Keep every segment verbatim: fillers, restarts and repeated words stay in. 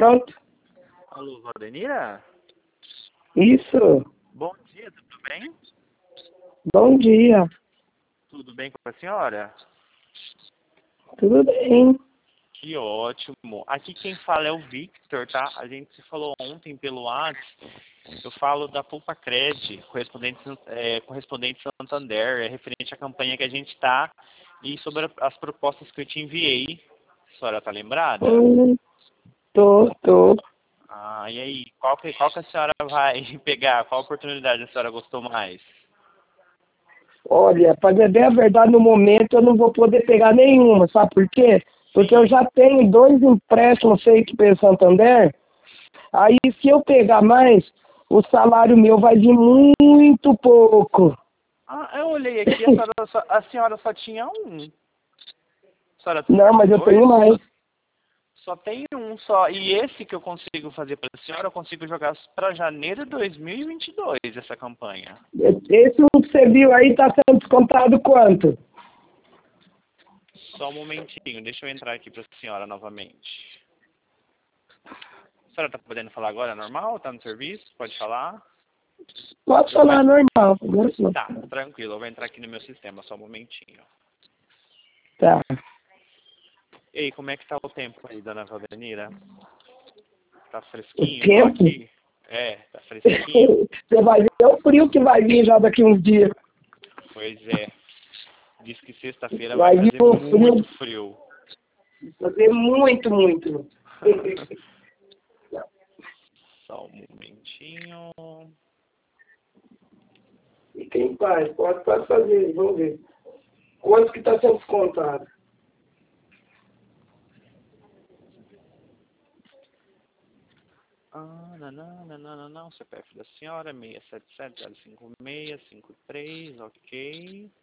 Pronto. Alô, Valdenira? Isso. Bom dia, tudo bem? Bom dia. Tudo bem com a senhora? Tudo bem. Que ótimo. Aqui quem fala é o Victor, tá? A gente se falou ontem pelo WhatsApp. Eu falo da Poupa Cred, correspondente, é, correspondente Santander, é referente à campanha que a gente tá e sobre as propostas que eu te enviei. A senhora tá lembrada? Hum, tô, tô. Ah, e aí? Qual que, qual que a senhora vai pegar? Qual oportunidade a senhora gostou mais? Olha, pra dizer a verdade, no momento eu não vou poder pegar nenhuma, sabe por quê? Porque eu Sim. já tenho dois empréstimos feitos pelo Santander. Aí, se eu pegar mais, o salário meu vai vir muito pouco. Ah, eu olhei aqui, a senhora só, a senhora só tinha um. A senhora Não, tá com mas eu dois? tenho mais. Só tem um só. E esse que eu consigo fazer para a senhora, eu consigo jogar para janeiro de dois mil e vinte e dois, essa campanha. Esse um que você viu aí tá sendo descontado quanto? Só um momentinho, deixa eu entrar aqui para a senhora novamente. A senhora está podendo falar agora normal? Está no serviço? Pode falar? Pode Eu vou... falar normal. Agora sim. Tá, tranquilo, eu vou entrar aqui no meu sistema, só um momentinho. Tá. E aí, como é que tá o tempo aí, dona Valdenira? Tá O fresquinho igual tempo? aqui? É, tá fresquinho? Você vai ver o frio que vai vir já daqui uns dias. Pois é. Diz que sexta-feira vai Vai vir fazer o muito frio. frio. Fazer muito, muito. Só um momentinho. E quem faz? Pode, pode fazer, vamos ver. Quanto que está sendo descontado? Ah, não, não, não, não, não, não. C P F da senhora, seis sete sete zero cinco seis cinco três, ok.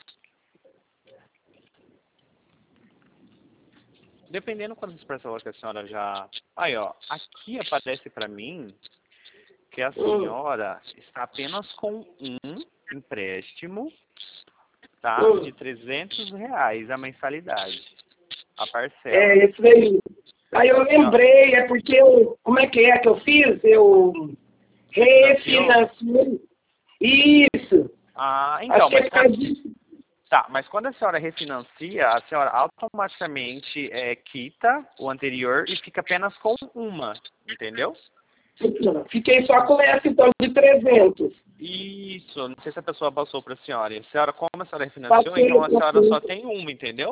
Dependendo quantas pessoas que a senhora já... Aí, ó, aqui aparece pra mim que a Hum, senhora está apenas com um empréstimo, tá? hum. De trezentos reais a mensalidade, a parcela. É, esse daí. Aí eu A senhora lembrei, é porque eu... Como é que é que eu fiz? Eu refinanciou? refinanciei. Isso. Ah, Acho então, que é mas por quando... causa disso. Tá, mas quando a senhora refinancia, a senhora automaticamente é, quita o anterior e fica apenas com uma, entendeu? Fiquei só com essa, então, de trezentos. Isso, não sei se a pessoa passou para a senhora. E a senhora, como a senhora refinanciou, então Passei, a senhora só passei. tem uma, entendeu?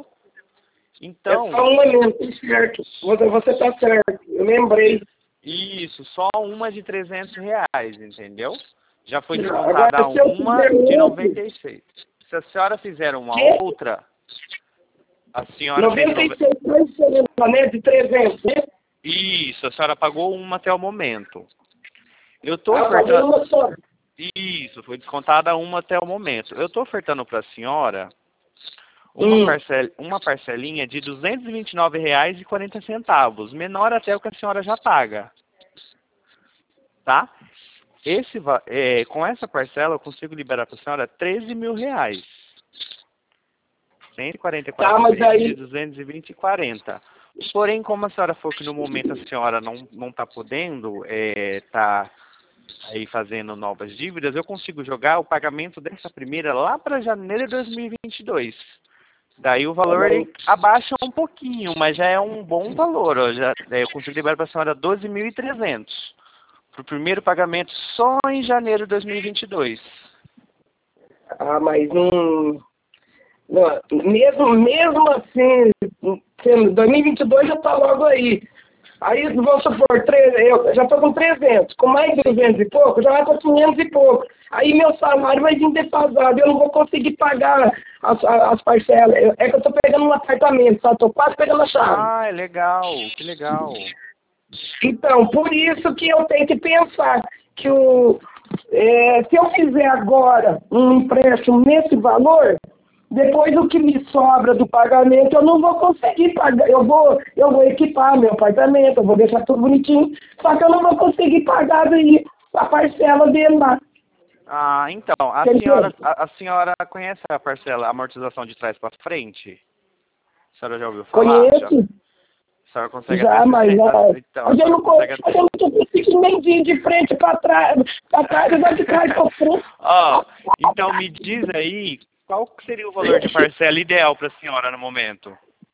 É Então, só uma mesmo, tá certo. Você, você tá certo. Eu lembrei. isso, só uma de trezentos reais, entendeu? Já foi Agora, descontada se eu uma fizer de outro, noventa e seis. Se a senhora fizer uma que outra, a senhora fez noventa e nove... seis transferência, né? De trezentos, né? Isso, a senhora pagou uma até o momento. Eu estou Ah, eu paguei ofertando... uma só. Isso, foi descontada uma até o momento. Eu estou ofertando para a senhora uma, Hum. parcel... uma parcelinha de duzentos e vinte e nove reais e quarenta centavos, menor até o que a senhora já paga, tá? Esse, va- é, com essa parcela eu consigo liberar para a senhora treze mil reais. cento e quarenta e Tá, quatro mas vezes de aí... duzentos e vinte e quarenta. Porém, como a senhora falou que no momento a senhora não não está podendo, é, tá aí fazendo novas dívidas, eu consigo jogar o pagamento dessa primeira lá para janeiro de dois mil e vinte e dois. Daí o valor ele abaixa um pouquinho, mas já é um bom valor. Ó, já, daí eu consigo liberar para a senhora doze mil e trezentos. Para o primeiro pagamento só em janeiro de dois mil e vinte e dois. Ah, mas não... não mesmo, mesmo assim, sendo dois mil e vinte e dois já tá logo aí. Aí, vamos supor, tre- eu já estou com trezentos, com mais de duzentos e pouco, já vai para quinhentos e pouco. Aí meu salário vai vir defasado, eu não vou conseguir pagar as, as parcelas. Eu- É que eu estou pegando um apartamento, só estou quase pegando a chave. Ah, é legal, que legal. Então, por isso que eu tenho que pensar que o, é, se eu fizer agora um empréstimo nesse valor, depois o que me sobra do pagamento eu não vou conseguir pagar. Eu vou, eu vou equipar meu apartamento, eu vou deixar tudo bonitinho, só que eu não vou conseguir pagar daí a parcela dele lá. Ah, então, a Entendeu? senhora, a, a senhora conhece a parcela, a amortização de trás para frente? A senhora já ouviu falar? Já? Conheço, A senhora consegue Já, até mas sessenta, já, então, a mas eu senhora não consegue consigo, até... eu não consigo nem de, de frente para trás, para trás e de trás para frente. Ó, então me diz aí, qual que seria o valor de parcela ideal para a senhora no momento?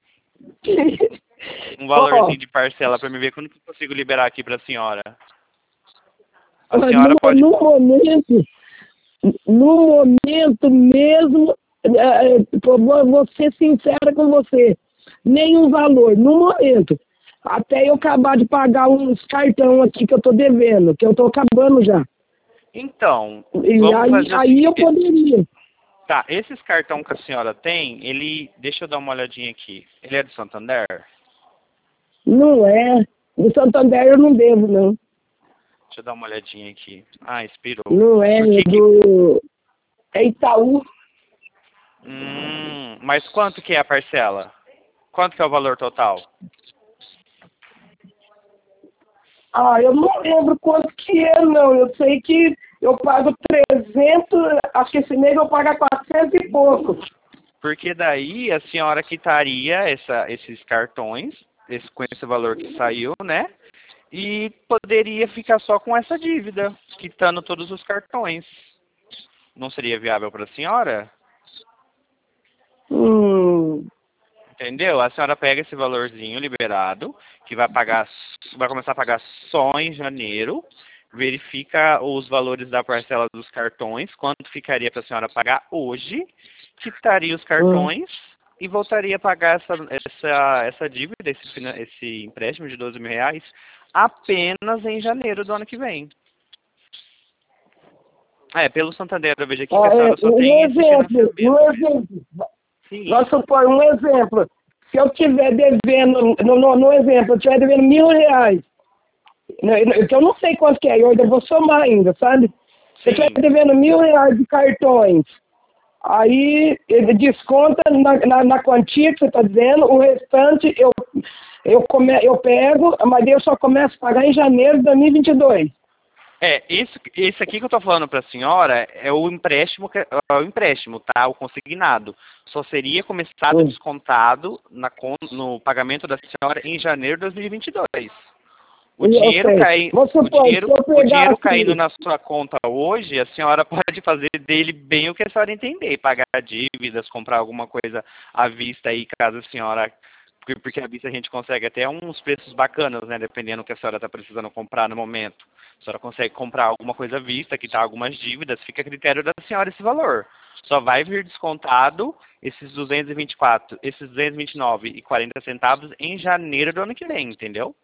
Um Ó, valorzinho de parcela para me ver quando que eu consigo liberar aqui para a senhora. A no, senhora pode... no momento, no momento mesmo, é, é, vou vou ser sincera com você, nenhum valor, no momento. Até eu acabar de pagar uns cartão aqui que eu tô devendo, que eu tô acabando já. Então, E vamos aí, fazer o aí eu seguinte. poderia. Tá, esses cartão que a senhora tem, ele... Deixa eu dar uma olhadinha aqui. Ele é do Santander? Não é. No Santander eu não devo, não. Deixa eu dar uma olhadinha aqui. Ah, expirou. Não é Por que que... do... É Itaú. Hum, mas quanto que é a parcela? Quanto que é o valor total? Ah, eu não lembro quanto que é, não. Eu sei que eu pago trezentos, acho que esse mês eu pago quatrocentos e pouco. Porque daí a senhora quitaria essa, esses cartões, esse, com esse valor que saiu, né? E poderia ficar só com essa dívida, quitando todos os cartões. Não seria viável para a senhora? Hum, Entendeu? A senhora pega esse valorzinho liberado, que vai pagar, vai começar a pagar só em janeiro, verifica os valores da parcela dos cartões, quanto ficaria para a senhora pagar hoje, quitaria os hum. cartões e voltaria a pagar essa, essa, essa dívida, esse, fina- esse empréstimo de doze mil reais, apenas em janeiro do ano que vem. É, pelo Santander, eu vejo aqui que a Ah, é, senhora só um tem esse exemplo, um financiamento mesmo. exemplo. Sim, Vamos supor, um exemplo. Se eu estiver devendo, no, no, no exemplo, eu estiver devendo mil reais, né, que eu não sei quanto que é, eu ainda vou somar ainda, sabe? Se eu estiver sim. devendo mil reais de cartões, aí ele desconta na, na, na quantia que você está dizendo, o restante eu, eu, come, eu pego, mas eu só começo a pagar em janeiro de dois mil e vinte e dois. É, esse, esse aqui que eu tô falando para a senhora é o empréstimo, que- é o empréstimo, tá? O consignado. Só seria começado Hum. descontado na, con- no pagamento da senhora em janeiro de dois mil e vinte e dois. O Eu dinheiro sei. cai, Vamos o supor, se dinheiro, eu o dinheiro caindo pegasse. na sua conta hoje, a senhora pode fazer dele bem o que a senhora entender, pagar dívidas, comprar alguma coisa à vista aí, caso a senhora, porque porque à vista a gente consegue até uns preços bacanas, né, dependendo do que a senhora está precisando comprar no momento. A senhora consegue comprar alguma coisa à vista, quitar algumas dívidas, fica a critério da senhora esse valor. Só vai vir descontado esses duzentos e vinte e quatro, esses duzentos e vinte e nove e quarenta centavos em janeiro do ano que vem, entendeu?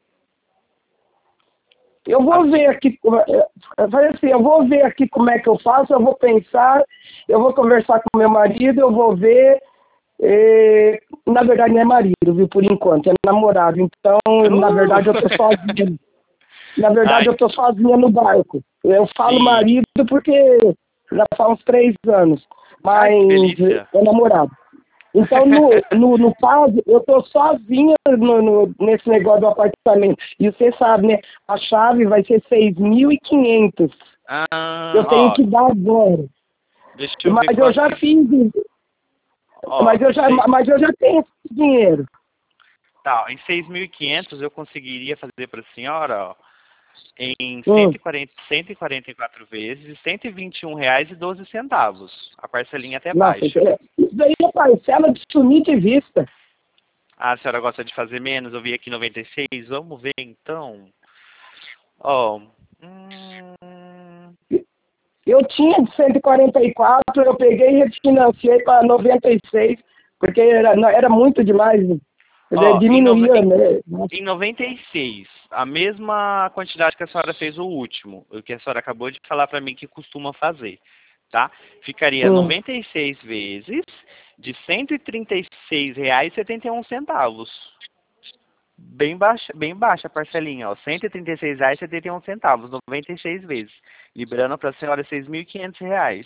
Eu vou Assim, ver aqui, eu falei assim, eu vou ver aqui como é que eu faço, eu vou pensar, eu vou conversar com meu marido, eu vou ver. eh, na verdade não é marido, viu, por enquanto, é namorado. Então, na Uh! verdade, eu tô sozinha. Na verdade, Ai, eu tô sozinha no barco. Eu falo sim. marido porque já faz uns três anos, Ai, mas que delícia. é namorado. Então, no, no, no caso, eu tô sozinha no, no, nesse negócio do apartamento. E você sabe, né? A chave vai ser seis mil e quinhentos. Ah, Eu tenho ó, que dar agora. deixa eu ver Mas eu quanto já que... fiz, Ó, mas eu já, sei, mas eu já tenho esse dinheiro. tá, em seis mil e quinhentos eu conseguiria fazer para a senhora, ó, em Hum. cento e quarenta, cento e quarenta e quatro vezes, cento e vinte e um reais e doze centavos. A parcelinha até Nossa, baixa. isso daí é parcela de sumir de vista. Ah, a senhora gosta de fazer menos? Eu vi aqui noventa e seis. Vamos ver então. Ó, hum, Eu tinha de cento e quarenta e quatro, eu peguei e refinanciei para noventa e seis, porque era, não, era muito demais. Né? ó, em, nove- Diminuía, em né? Em noventa e seis, a mesma quantidade que a senhora fez o último, o que a senhora acabou de falar para mim que costuma fazer, tá? Ficaria Hum. noventa e seis vezes de cento e trinta e seis reais e setenta e um centavos. Bem baixa, bem baixa a parcelinha, ó, cento e trinta e seis reais e setenta e um centavos, noventa e seis vezes, liberando para a senhora seis mil e quinhentos reais.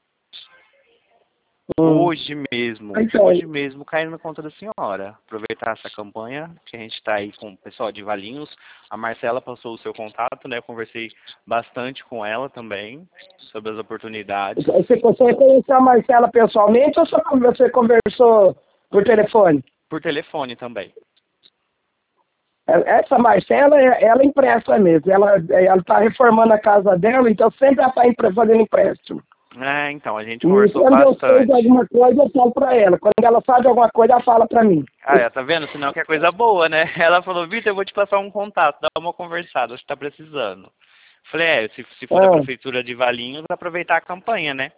Hum. Hoje mesmo, Então, hoje mesmo caindo na conta da senhora. Aproveitar essa campanha, que a gente está aí com o pessoal de Valinhos. A Marcela passou o seu contato, né? Eu conversei bastante com ela também sobre as oportunidades. você, você conheceu a Marcela pessoalmente ou só você conversou por telefone? Por telefone também. Essa Marcela, ela empresta mesmo. Ela está reformando a casa dela, então sempre ela está fazendo empréstimo. É, então, a gente E conversou quando eu sei de bastante. alguma coisa, eu falo para ela. Quando ela sabe de alguma coisa, ela fala para mim. Ah, é, tá vendo? Senão que é coisa boa, né? Ela falou, Vitor, eu vou te passar um contato, dá uma conversada, acho que tá precisando. Falei, é, se, se for da Ah, prefeitura de Valinhos, aproveitar a campanha, né?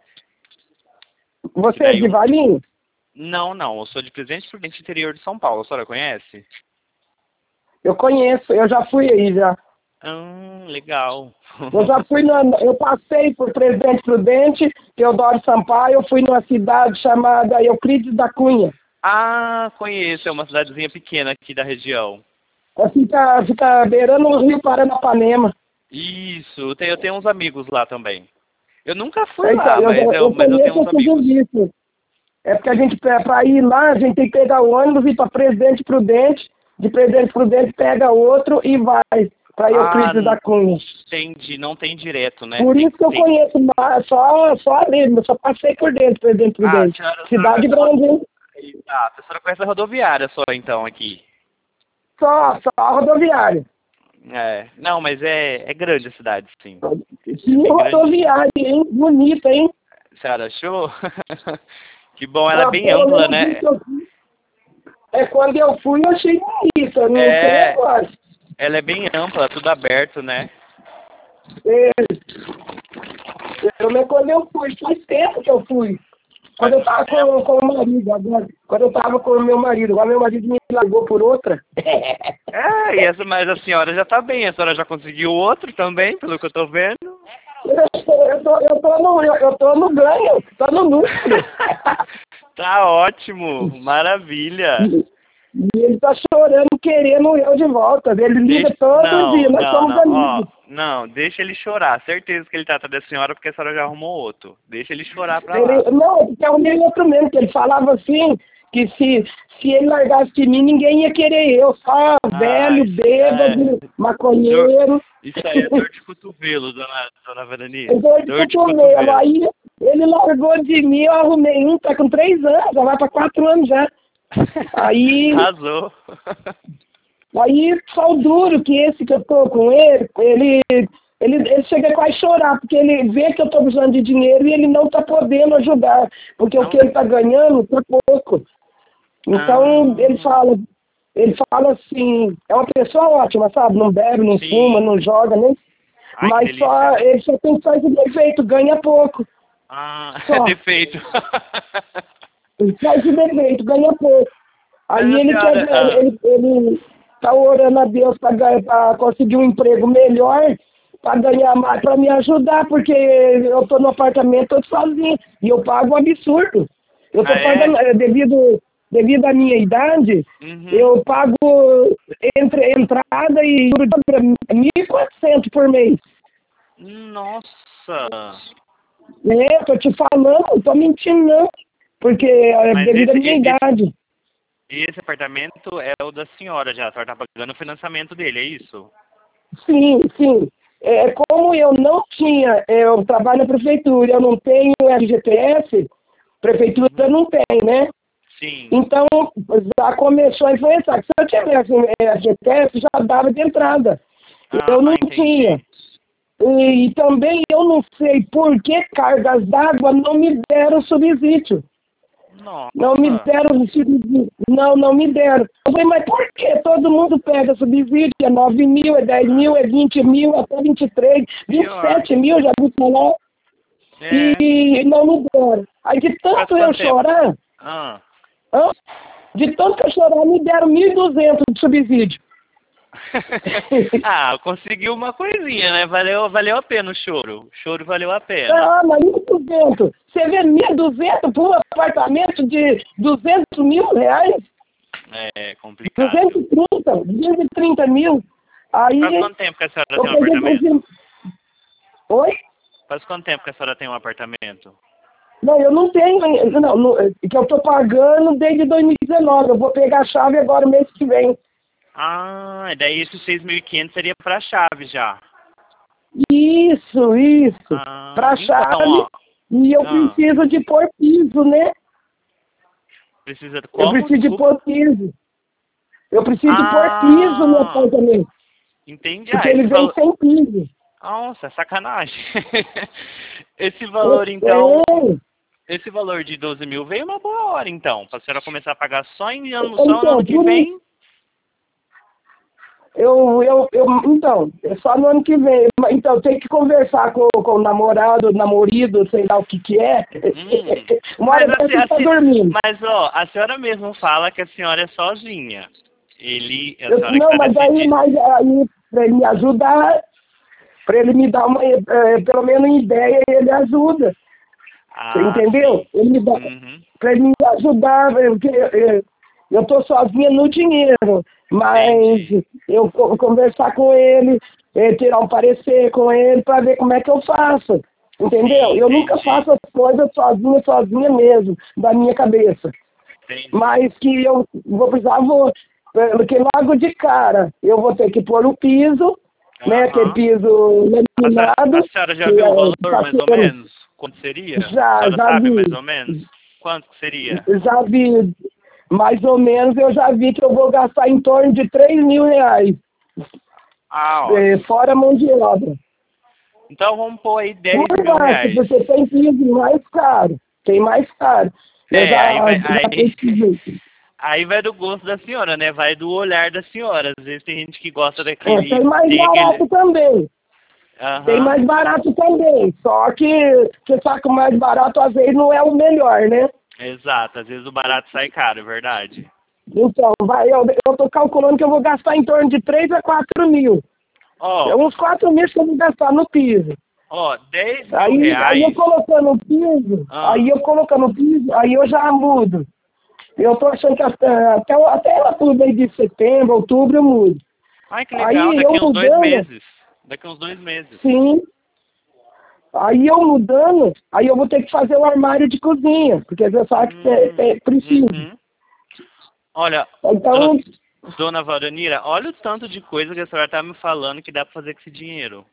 Que você é daí de um... Valinhos? Não, não, eu sou de Presidente Prudente, interior de São Paulo, a senhora conhece? Eu conheço, eu já fui aí já. Hum, legal. Eu já fui, na, eu passei por Presidente Prudente, Teodoro Sampaio, eu fui numa cidade chamada Euclides da Cunha. Ah, conheço, é uma cidadezinha pequena aqui da região. Fica, fica beirando o Rio Paranapanema. Isso, eu tenho, eu tenho uns amigos lá também. Eu nunca fui Então, lá, eu, mas eu, eu, eu mas eu tenho conheço uns esses amigos. serviços. É porque a gente, para ir lá, a gente tem que pegar o ônibus e ir para Presidente Prudente, de Presidente Prudente pega outro e vai para Ah, Euclides da Cunha. entendi, não tem direto, né? Por Tem, isso que eu tem... conheço mais, só, só ali, eu só passei por dentro, Presidente Ah, a Prudente. senhora, a senhora Cidade conhece a ro- grande, hein? ah, a senhora conhece a rodoviária só então aqui. Só, só a rodoviária. É, não, mas é, é grande a cidade, sim. É Que bem grandinha. rodoviária, hein? Bonita, hein? A senhora achou? Que bom, ela é Ah, bem pelo ampla, menos isso né? que eu fui. É quando eu fui, eu achei bonita, eu não sei É, agora. ela é bem ampla, tudo aberto, né? É, pelo menos quando eu fui, faz tempo que eu fui. Quando Faz eu muito tava tempo. com, com o marido, agora. Quando eu tava com o meu marido, agora meu marido me largou por outra. É, e essa, mas a senhora já tá bem, a senhora já conseguiu outro também, pelo que eu tô vendo. Eu tô, eu tô, eu tô, no, eu, eu tô no ganho, tô no lucro. Tá ótimo, maravilha. E ele tá chorando, querendo eu de volta. Ele liga Deixa... todo dia, Não, nós não, somos não, ó, amigos. não, deixa ele chorar, certeza que ele tá atrás da senhora porque a senhora já arrumou outro. Deixa ele chorar pra lá. Ele, não, porque é o meu outro mesmo, que ele falava assim, que se, se ele largasse de mim, ninguém ia querer eu, só Ah, velho, isso é. bêbado, Dor... maconheiro. Isso aí é dor de cotovelo, dona, dona Veronice. Dor de Dor de cotovelo. cotovelo. Aí ele largou de mim, eu arrumei um, tá com três anos, já vai pra quatro anos já. Aí, Arrasou. aí só o duro que esse que eu tô com ele, ele, ele, ele chega quase a chorar, porque ele vê que eu tô precisando de dinheiro e ele não tá podendo ajudar, porque o Não. que ele tá ganhando tá pouco. Então, ele Ah, fala, ele fala assim, é uma pessoa ótima, sabe? Não bebe, não fuma, sim. não joga, né? Ai, que Mas só, delícia. ele só tem só esse defeito, ganha pouco. Ah, é Só. defeito. Ele só esse defeito, ganha pouco. Mas Aí a ele quer, senhora... Ah, ele, ele tá orando a Deus para conseguir um emprego melhor, para ganhar mais, para me ajudar, porque eu tô no apartamento todo sozinho e eu pago um absurdo. Eu ah, tô é? pagando, eh, devido, devido à minha idade, Uhum. eu pago entre entrada e mil e quatrocentos por mês. Nossa. É, tô te falando, não tô mentindo não, porque é Mas devido à esse, minha e- esse, idade. esse apartamento é o da senhora já. A senhora tá pagando o financiamento dele, é isso? Sim, sim. É, como eu não tinha, é, eu trabalho na prefeitura, eu não tenho F G T S, prefeitura Uhum. não tem, né? Sim. Então, já começou a influenciar. Se eu tivesse F G T S, já dava de entrada. Ah, Eu não tinha. entendi. E, e também eu não sei por que cargas d'água não me deram subsídio. Não me Nossa. deram subsídio. Não, não me deram. Eu falei, mas por que todo mundo pega subsídio? É nove mil, é dez mil, é vinte mil, até vinte e três, vinte e Pior. sete mil, já vi falar. É. E não me deram. Aí de Faz tanto eu quanto tempo? chorar, Ah. hã? de tanto que eu chorar, me deram mil e duzentos de subsídio. Ah, conseguiu uma coisinha, né? Valeu, valeu a pena o choro. O choro valeu a pena. Ah, mas mil e duzentos. Você vê mil e duzentos por um apartamento de duzentos mil reais? É complicado. duzentos e trinta, duzentos e trinta mil. Aí Faz quanto tempo que a senhora eu tem um peguei e apartamento? falei, oi? Faz quanto tempo que a senhora tem um apartamento? Não, eu não tenho, ainda, não, não, que eu tô pagando desde dois mil e dezenove. Eu vou pegar a chave agora mês que vem. Ah, e daí esses seis mil e quinhentos seria pra chave já. Isso, isso. Ah, Pra então, chave. ó. E eu Ah, preciso de pôr piso, né? precisa de Eu como? preciso de Desculpa. pôr piso. Eu preciso Ah, pôr piso no apartamento. Entendi. Porque Ah, ele esse vem valor... sem piso. Nossa, sacanagem. Esse valor, então... Esse valor de doze mil veio uma boa hora, então. Para a senhora começar a pagar só em ano, só no Então, ano que por vem. isso, eu, eu, eu, então, é só no ano que vem. Então, tem que conversar com, com o namorado, namorido, sei lá o que que é. Hum, Uma hora mas, a, dessa se- ele a, tá se- dormindo. mas, ó, a senhora mesmo fala que a senhora é sozinha. Ele, a Eu, senhora que não, está mas aí, decidindo. mas aí, pra ele me ajudar, pra ele me dar uma, é, pelo menos uma ideia, ele ajuda. Você Ah, entendeu? sim. Ele me dá, Uhum. pra ele me ajudar, porque eu, eu tô sozinha no dinheiro, mas Entendi. eu co- conversar com ele, eh, tirar um parecer com ele para ver como é que eu faço. Entendeu? Sim, Eu nunca entendi. faço as coisas sozinha, sozinha mesmo, da minha cabeça. Entendi. Mas que eu vou precisar, vou, eh, porque logo de cara eu vou ter que pôr o piso, né? Aquele Aham. piso A, senhora- a laminado, senhora já que viu o é, que valor, tá mais ou tendo, menos? Quanto seria? A já, senhora já sabe, mais vi. ou menos? Quanto que seria? Já vi, mais ou menos, eu já vi que eu vou gastar em torno de três mil reais, Ah, eh, ótimo. fora a mão de obra. Então vamos pôr aí dez Por mil baixo, reais. porque tem piso mais caro, tem mais caro. Eu É, aí já, vai, já aí, pesquisei. aí vai do gosto da senhora, né? Vai do olhar da senhora. Às vezes tem gente que gosta É, tem daquele, mais tem aquele, barato também, tem aham, mais barato também, só que você sabe que o mais barato às vezes não é o melhor, né? exato. Às vezes o barato sai caro, é verdade. Então, vai, eu, eu tô calculando que eu vou gastar em torno de três a quatro mil. É Ó, uns quatro mil que eu vou gastar no piso. ó, dez mil Aí, aí eu reais. colocando o piso, Ah, aí eu colocando o piso, aí eu já mudo. Eu tô achando que até, até, até outubro aí de setembro, outubro eu mudo. ai que legal, Aí daqui eu uns dois mudando, meses. Daqui uns dois meses. sim, aí eu mudando, aí eu vou ter que fazer o armário de cozinha, porque você sabe que tem, Hum, tem, precisa. uhum. Olha, Então, do- dona Valdanira, olha o tanto de coisa que a senhora tá me falando que dá pra fazer com esse dinheiro.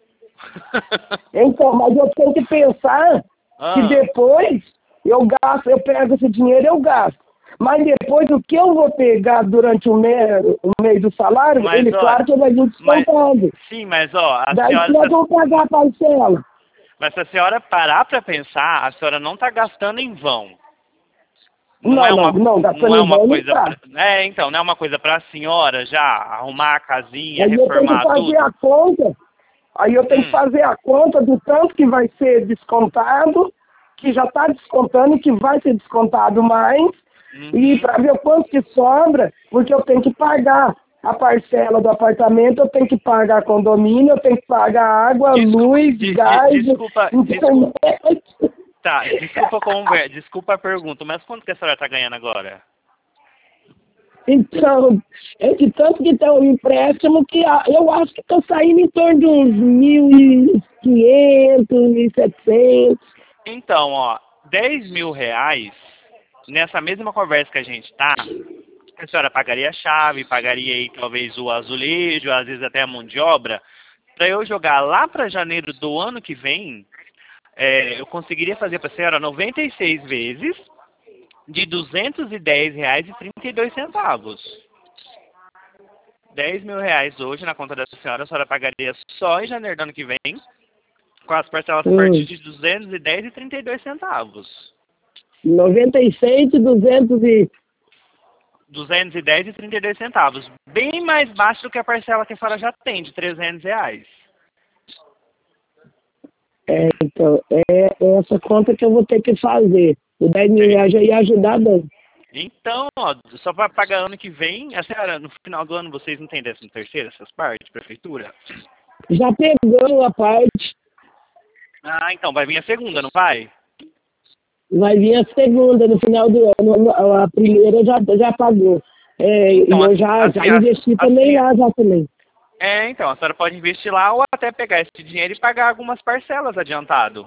então, mas eu tenho que pensar que Ah, depois eu gasto, eu pego esse dinheiro e eu gasto. Mas depois o que eu vou pegar durante o mês, o mês do salário, mas ele ó, claro que vai vir mas descontado. sim, mas ó, a Daí senhora, que se nós a- vamos pagar a parcela. mas se a senhora parar pra pensar, a senhora não tá gastando em vão. Não é Não, não, uma, não, não gastando é em uma vão não coisa tá. pra, é, então, não é uma coisa pra senhora já arrumar a casinha, Aí eu tenho que reformar fazer tudo. a conta, aí eu tenho que Hum, fazer a conta do tanto que vai ser descontado, que já está descontando e que vai ser descontado mais, e uhum. para ver o quanto que sobra, porque eu tenho que pagar a parcela do apartamento, eu tenho que pagar condomínio, eu tenho que pagar água, Desculpa, luz, de- de- gás, desculpa, desculpa, internet. tá, desculpa a conver- desculpa a pergunta, mas quanto que a senhora tá ganhando agora? Então, é de tanto que tem o empréstimo que a- eu acho que estou saindo em torno de uns mil e quinhentos, mil e setecentos. Então, ó, dez mil reais, nessa mesma conversa que a gente tá, a senhora pagaria a chave, pagaria aí talvez o azulejo, às vezes até a mão de obra, para eu jogar lá para janeiro do ano que vem, é, eu conseguiria fazer para a senhora noventa e seis vezes de duzentos e dez reais e trinta e dois centavos. dez mil reais hoje na conta da senhora, a senhora pagaria só em janeiro do ano que vem, com as parcelas a partir Hum, de duzentos e dez e trinta e dois centavos. noventa e seis, duzentos e... duzentos e dez e trinta e dois centavos. Bem mais baixo do que a parcela que a senhora já tem, de trezentos reais. É, então, é é essa conta que eu vou ter que fazer. O dez mil É. reais já ia ajudar bem. Então, ó, só para pagar ano que vem, a senhora, no final do ano, vocês não têm décimo terceiro, essas partes, prefeitura? Já pegou a parte, Ah, então, vai vir a segunda, não vai? vai vir a segunda no final do ano. A primeira já, já pagou. É, Então, e a, eu já, a, já senhora- investi a, também senhora- lá, já também. é, então, a senhora pode investir lá ou até pegar esse dinheiro e pagar algumas parcelas adiantado.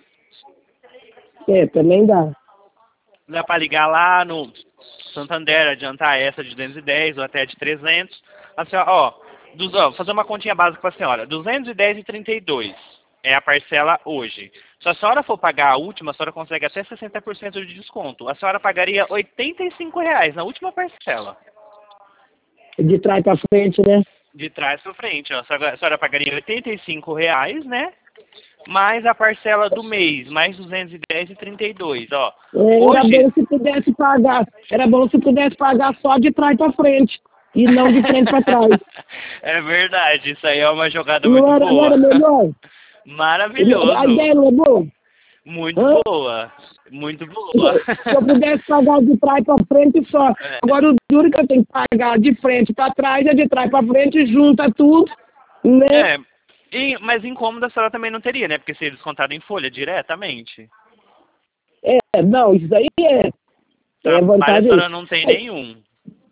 É, também dá. Dá para ligar lá no Santander, adiantar essa de duzentos e dez ou até de trezentos. A senhora, ó, dos, ó, fazer uma continha básica para a senhora. duzentos e dez e trinta e dois é a parcela hoje. Se a senhora for pagar a última, a senhora consegue até sessenta por cento de desconto. A senhora pagaria oitenta e cinco reais na última parcela. De trás pra frente, né? De trás para frente, ó. A senhora, a senhora pagaria oitenta e cinco reais, né? Mais a parcela do mês, mais duzentos e dez e trinta e dois, ó. É, Hoje... Era bom se pudesse pagar. Era bom se pudesse pagar só de trás pra frente. E não de frente pra trás. É verdade, isso aí é uma jogada Não muito era, não boa. era melhor? Maravilhoso. A ideia não é boa? Muito Hã? boa. Muito boa. Se eu pudesse pagar de trás pra frente só. É. Agora o duro que eu tenho que pagar de frente pra trás é de trás pra frente, junta tudo, né? É, e, mas incômodo a senhora também não teria, né? Porque seria descontado em folha diretamente. É, não, isso aí é, é Trabalho a vantagem. senhora não tem nenhum.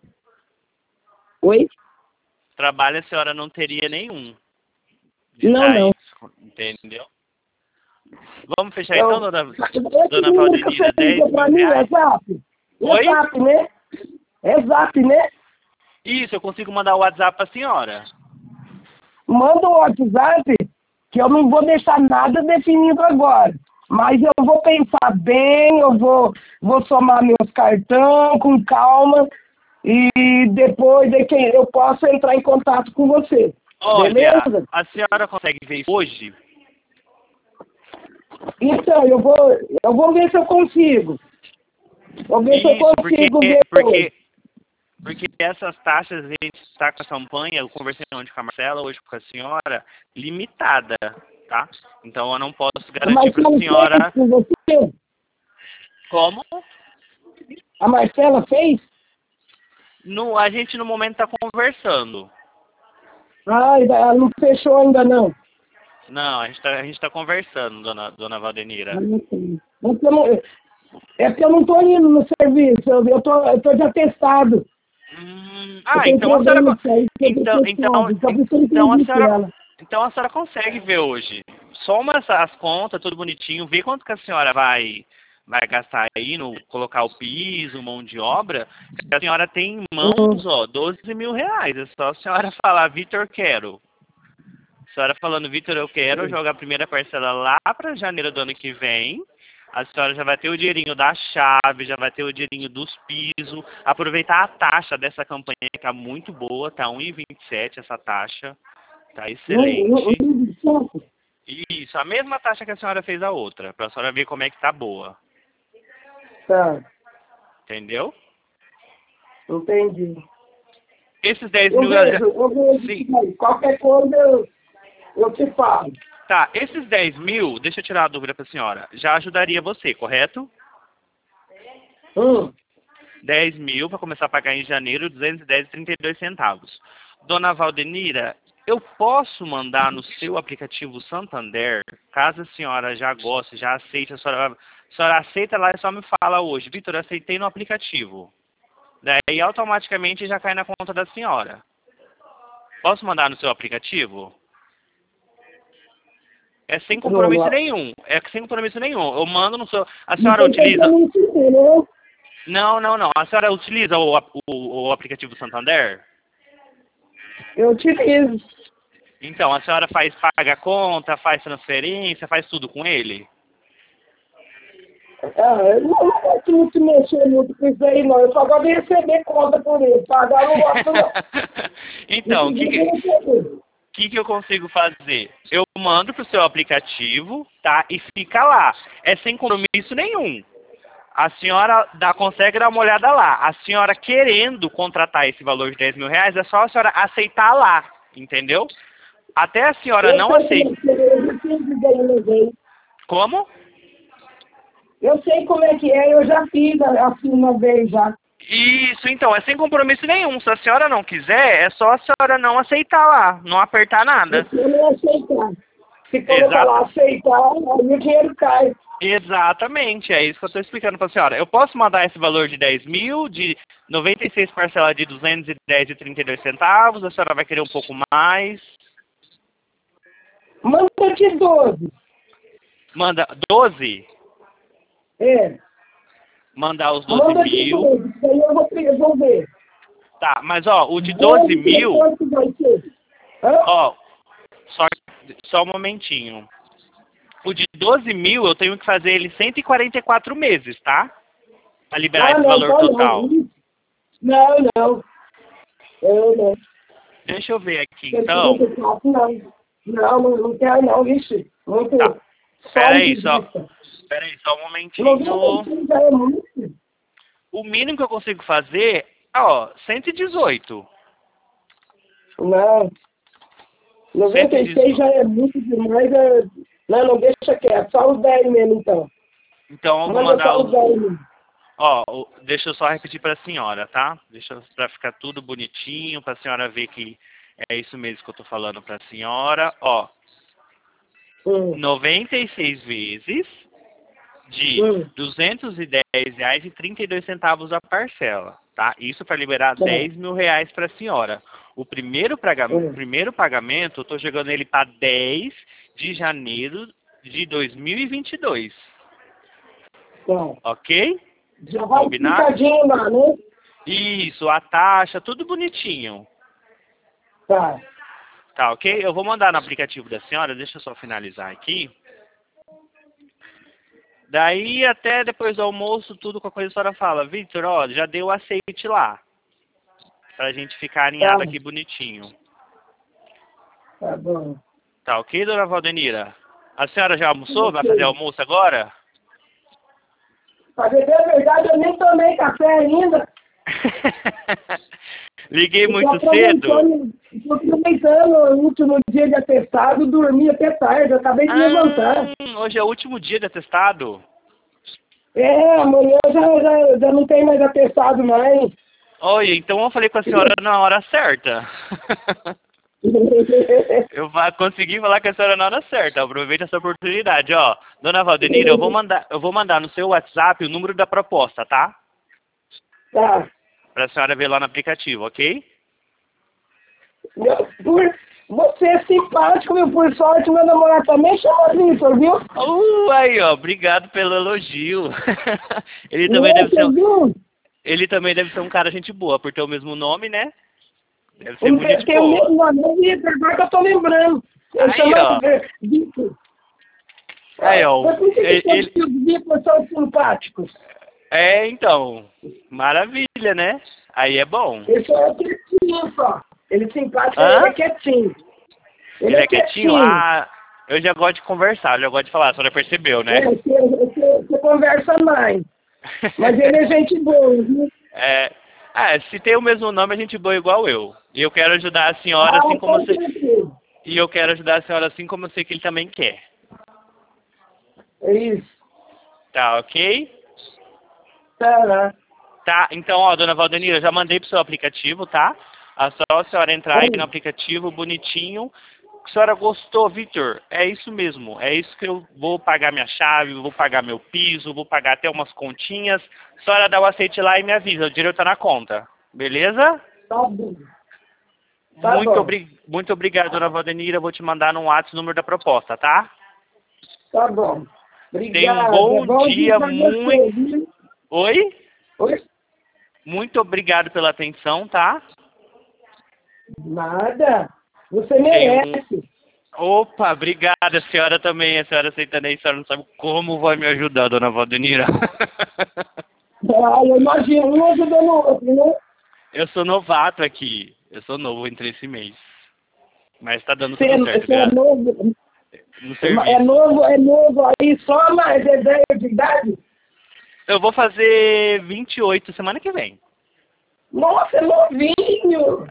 Oi? Trabalho a senhora não teria nenhum. De Não, dar não. isso, entendeu? Vamos fechar Não. então, dona, Esse dona número que Valdenira, você dez liga pra mil mim é reais? zap? Oi? É zap, né? É zap, né? Isso, eu consigo mandar o WhatsApp pra senhora. Manda o WhatsApp, que eu não vou deixar nada definido agora. Mas eu vou pensar bem, eu vou, vou somar meus cartões com calma e depois é que eu posso entrar em contato com você. Olha, Beleza? a senhora consegue ver isso hoje? Então, eu vou, eu vou ver se eu consigo. Vou ver se eu Isso, porque, consigo ver hoje. porque, porque essas taxas, a gente está com a campanha, eu conversei ontem com a Marcela, hoje com a senhora, limitada, tá? Então eu não posso garantir Mas para a não senhora... fez com você? Como? A Marcela fez? No, a gente no momento está conversando. Ah, ela não fechou ainda não. Não, a gente está a gente tá conversando, dona, dona Ah, Valdenira. não sei. É porque eu não, é porque eu não estou indo no serviço, eu estou eu tô de atestado. Hum, Eu ah, tenho então a senhora... problema co- isso aí, eu tô Então, então, atestado. Só preciso então a pedir senhora... ela. Então a senhora consegue ver hoje. Soma essa- as contas, tudo bonitinho, vê quanto que a senhora vai, vai gastar aí no colocar o piso, mão de obra. A senhora tem em Hum, mãos, ó, doze mil reais. É só a senhora falar, Vitor, quero. A senhora falando, Vitor, eu quero, joga a primeira parcela lá para janeiro do ano que vem. A senhora já vai ter o dinheirinho da chave, já vai ter o dinheirinho dos pisos. Aproveitar a taxa dessa campanha que tá muito boa, tá um e vinte e sete essa taxa. Tá não, não, excelente. não, não, Isso, a mesma taxa que a senhora fez a outra, pra senhora ver como é que tá boa. tá, Entendeu? entendi. Esses dez Eu mil... ela vejo, já- eu vejo Sim. isso aí. Qualquer coisa eu, eu te falo. Tá, esses dez mil, deixa eu tirar a dúvida pra senhora, já ajudaria você, correto? Hum. dez mil para começar a pagar em janeiro, duzentos e dez e trinta e dois centavos. Dona Valdenira, eu posso mandar no seu aplicativo Santander, caso a senhora já goste, já aceite, a senhora, a senhora aceita lá e só me fala hoje, Vitor, eu aceitei no aplicativo. Daí automaticamente já cai na conta da senhora. Posso mandar no seu aplicativo? É sem compromisso Não, nenhum. É sem compromisso nenhum. Eu mando no seu... A não senhora tem utiliza... compromisso nenhum, né? Não, não, não. A senhora utiliza o, o, o aplicativo Santander? Eu utilizo. Então, a senhora faz, paga a conta, faz transferência, faz tudo com ele? Ah, eu não não gosto muito de mexer muito com isso aí, não. Eu só gosto de receber conta por ele. Pagar eu não gosto, não. Então, o que, Inclusive, que, eu receber. que, que eu consigo fazer? Eu mando pro seu aplicativo, tá? E fica lá. É sem compromisso nenhum. A senhora dá, consegue dar uma olhada lá. A senhora querendo contratar esse valor de dez mil reais, é só a senhora aceitar lá, entendeu? Até a senhora Eu não sei aceita. como é que é, eu já fiz isso aí uma vez. Como? Eu sei como é que é, eu já fiz assim uma vez já. Isso, então, é sem compromisso nenhum. Se a senhora não quiser, é só a senhora não aceitar lá, não apertar nada. Se eu não aceitar. Se colocar Exato. lá aceitar, aí o dinheiro cai. Exatamente, é isso que eu estou explicando para a senhora. Eu posso mandar esse valor de dez mil, de noventa e seis parcelas de duzentos e dez e trinta e dois centavos, a senhora vai querer um pouco mais. Manda de doze. Manda doze? É. Mandar os doze Manda de mil. doze. Isso aí eu vou, eu vou ver. Tá, mas ó, o de doze mil, Quanto vai ser? Hã? ó, só, só um momentinho. O de doze mil eu tenho que fazer ele cento e quarenta e quatro meses, tá? Pra liberar Ah, esse não, valor tá total. não. Não, não. Eu não. Deixa eu ver aqui, Eu então. não, não, não, não quero não, vixe. Muito. Tá. Só Espera um aí, só. vista. Espera aí, só um momentinho. noventa e seis já é muito. O mínimo que eu consigo fazer, ó, cento e dezoito. Não. noventa e seis já é muito demais. É... Não, não deixa quieto. Só os dez mesmo, então. Então eu vou Manda mandar só os os. dez mesmo. Ó, o- deixa eu só repetir para a senhora, tá? Deixa eu- pra ficar tudo bonitinho, para a senhora ver que é isso mesmo que eu tô falando para a senhora. Ó, Hum, noventa e seis vezes de hum, duzentos e dez reais e trinta e dois centavos a parcela, tá? Isso para liberar tá, dez mil reais para a senhora. O primeiro, praga- hum, primeiro pagamento, eu tô jogando ele para dez de janeiro de dois mil e vinte e dois, tá. ok? Já vai Combinado? explicadinho lá, né? Isso, a taxa, tudo bonitinho. Tá. Tá, ok? Eu vou mandar no aplicativo da senhora, deixa eu só finalizar aqui. Daí, até depois do almoço, tudo com a coisa a senhora fala, Victor, ó, já deu o aceite lá, pra gente ficar Tá. alinhado aqui bonitinho. Tá bom. Tá, ok, dona Valdenira? A senhora já almoçou? Vai fazer Ok. almoço agora? Pra dizer a verdade, eu nem tomei café ainda. Liguei Eu tô muito cedo? aproveitando, tô aproveitando o último dia de atestado, dormi até tarde, eu acabei de levantar. Ah, hoje é o último dia de atestado. É, amanhã já, já, já não tem mais atestado mais. Olha, então eu falei com a senhora na hora certa. Eu vou conseguir falar com a senhora na hora certa. Aproveita essa oportunidade, ó. Dona Valdenira, eu vou mandar, eu vou mandar no seu WhatsApp o número da proposta, tá? Tá. Pra senhora ver lá no aplicativo, ok? Meu, por, você é simpático, meu, por sorte, meu namorado também chama Vitor, viu? Uh, aí, ó, obrigado pelo elogio. Ele também Não, deve ser, você um- viu? ele também deve ser um cara gente boa, por ter o mesmo nome, né? Deve ser Um, muito tem gente tem o boa. mesmo nome, é Vitor, agora que eu tô lembrando. Ele Aí, chama ó. é, Vitor. Aí, Ah, ó. mas por que que Ele, todos ele- os Vitor são simpáticos? é, então. Maravilha, né? Aí é bom. Ele só é quietinho só. Ele é simpático, ele é Hã? quietinho. Ele Ele é é quietinho? quietinho. Ah, eu já gosto de conversar, eu já gosto de falar, a senhora percebeu, É, né? você, você, você conversa mais. Mas ele é gente boa, viu? é, ah, se tem o mesmo nome, a gente boa igual eu. E eu quero ajudar a senhora Ah, assim como com você. certeza. E eu quero ajudar a senhora assim como eu sei que ele também quer. É isso. Tá, ok? Tá lá. Tá, então, ó, dona Valdenira, eu já mandei pro seu aplicativo, tá? É só a senhora entrar aí no Aí. aplicativo, bonitinho. A senhora gostou, Victor? É isso mesmo. É isso que eu vou pagar minha chave, vou pagar meu piso, vou pagar até umas continhas. A senhora dá o aceite lá e me avisa, o dinheiro tá na conta. Beleza? Tá bom. Tá Muito, bom. obri muito obrigado, dona Valdenira. Eu vou te mandar no WhatsApp o número da proposta, tá? Tá bom. Tenha um Obrigado. É bom bom dia dia, pra muito... você, viu? Oi? Oi? Muito obrigado pela atenção, tá? Nada. Você Tenha um... merece. Opa, obrigada, a senhora também. A senhora aceitando aí, a senhora não sabe como vai me ajudar, dona Valdenira. Ah, eu imagino, um ajudando o outro, né? Eu sou novato aqui. Eu sou novo entre esse mês. Mas tá dando Você, tudo é- certo, você é gra- novo, no é serviço. novo, é novo aí só, mas é velho de idade? Eu vou fazer vinte e oito semana que vem. Nossa, é novinho!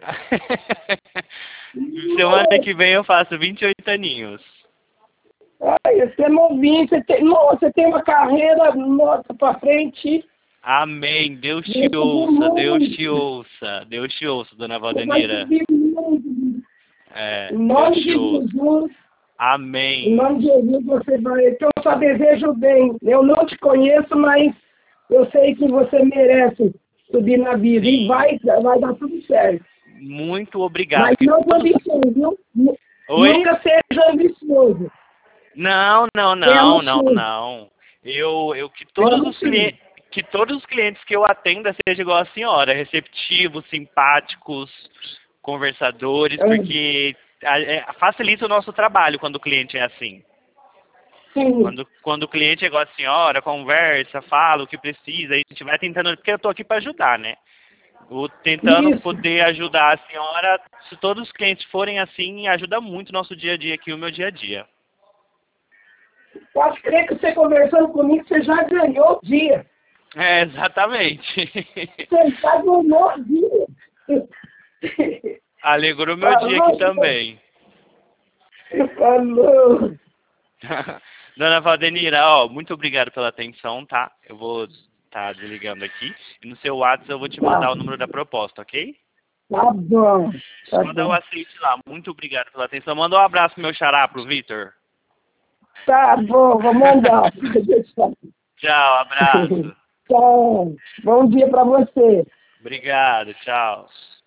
Semana que vem eu faço vinte e oito aninhos. Ai, você é novinho, você tem, nossa, você tem uma carreira, nossa, pra frente. Amém. Deus Você te vai subir ouça, Deus te muito. ouça. Deus te ouça, dona Você vai Valdenira. subir muito. É, Em Deus nome te de ouça. Jesus, em Amém. nome de Jesus você vai, que eu só desejo bem. Eu não te conheço, mas eu sei que você merece subir na vida. E Sim. vai, vai dar tudo certo. Muito obrigado. Mas Que não com todos... ambição, viu? Nu- Oi? Nunca seja ambicioso. Não, não, Temo não, não, sim. não. Eu, eu que todos Temo os sim. clientes, que todos os clientes que eu atenda sejam igual a senhora, receptivos, simpáticos, conversadores, Ah, porque a- é, facilita o nosso trabalho quando o cliente é assim. sim. Quando, quando o cliente é igual a senhora, conversa, fala o que precisa, a gente vai tentando, porque eu tô aqui para ajudar, né? O, tentando Isso. poder ajudar a senhora, se todos os clientes forem assim, ajuda muito o nosso dia a dia aqui, o meu dia a dia. Posso crer que você conversando comigo, você já ganhou o dia. É, exatamente. Você já ganhou o dia. Alegrou o meu dia aqui também. Falou. Dona Valdenira, ó, muito obrigado pela atenção, tá? Eu vou estar desligando aqui. E no seu WhatsApp eu vou te mandar Tá. o número da proposta, ok? Tá bom. Tá Manda o bom. aceite lá. Muito obrigado pela atenção. Manda um abraço pro meu xará, pro Vitor. Tá bom, vou mandar. Pode deixar. Tchau, abraço. Tchau. Bom dia pra você. Obrigado, tchau.